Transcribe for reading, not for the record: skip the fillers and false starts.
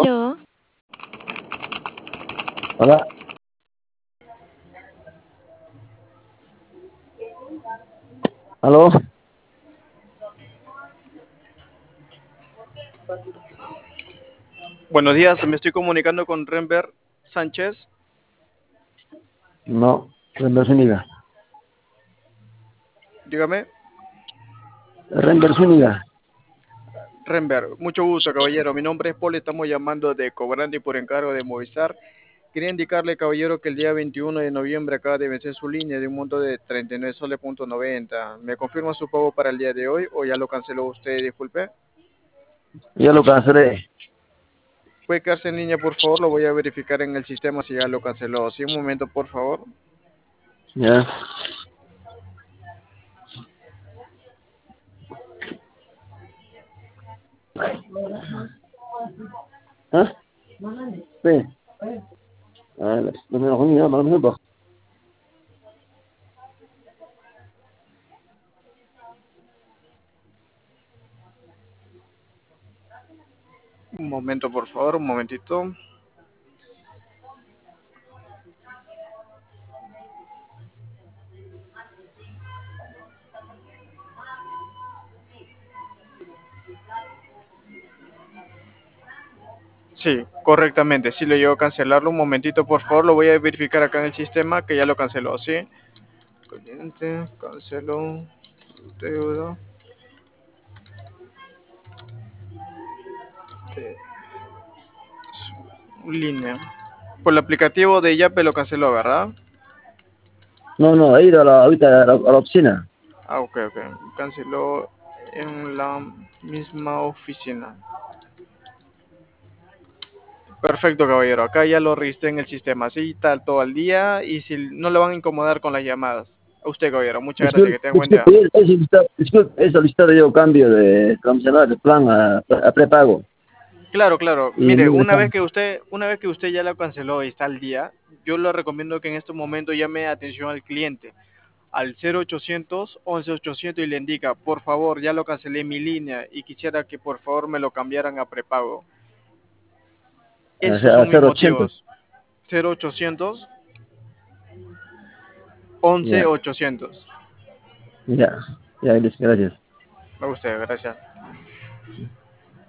¿Aló? Aló, Hola. ¿Aló? Buenos días, me estoy comunicando con Renber Sánchez. No, Render Zúñiga. Dígame, Render Zúñiga. Renber, mucho gusto, caballero. Mi nombre es Paul, estamos llamando de Cobrandi por encargo de Movistar. Quería indicarle, caballero, que el día 21 de noviembre acaba de vencer su línea de un monto de 39 soles punto 90. ¿Me confirma su pago para el día de hoy o ya lo canceló usted? Disculpe. Ya lo cancelé. ¿Puede quedarse en línea, por favor? Lo voy a verificar en el sistema si ya lo canceló. Sí, un momento, por favor. Ya. ¿Ah? Sí. No me lo Zúñiga, más minutos. Un momento, por favor, un momentito. Sí, correctamente. Sí lo llevo a cancelarlo. Un momentito, por favor. Lo voy a verificar acá en el sistema que ya lo canceló, ¿sí? Cliente, canceló deuda de su línea. Por el aplicativo de Yape lo canceló, ¿verdad? No, he ido ahorita a la oficina. Ah, ok, ok. Canceló en la misma oficina. Perfecto, caballero. Acá ya lo registré en el sistema. Así está todo al día y si no le van a incomodar con las llamadas. A usted, caballero. Muchas gracias. Que tenga buen día. He solicitado yo cambio de comisionado de plan a prepago. Claro, claro. Y Mire, no me dejan. una vez que usted ya lo canceló y está al día, yo le recomiendo que en este momento llame atención al cliente al 0800 11 800 y le indica, por favor, ya lo cancelé mi línea y quisiera que por favor me lo cambiaran a prepago. O Esos sea, a son mis 0800. motivos. 0800 11 Ya, 800. ya, ya, gracias. Me gusta, gracias.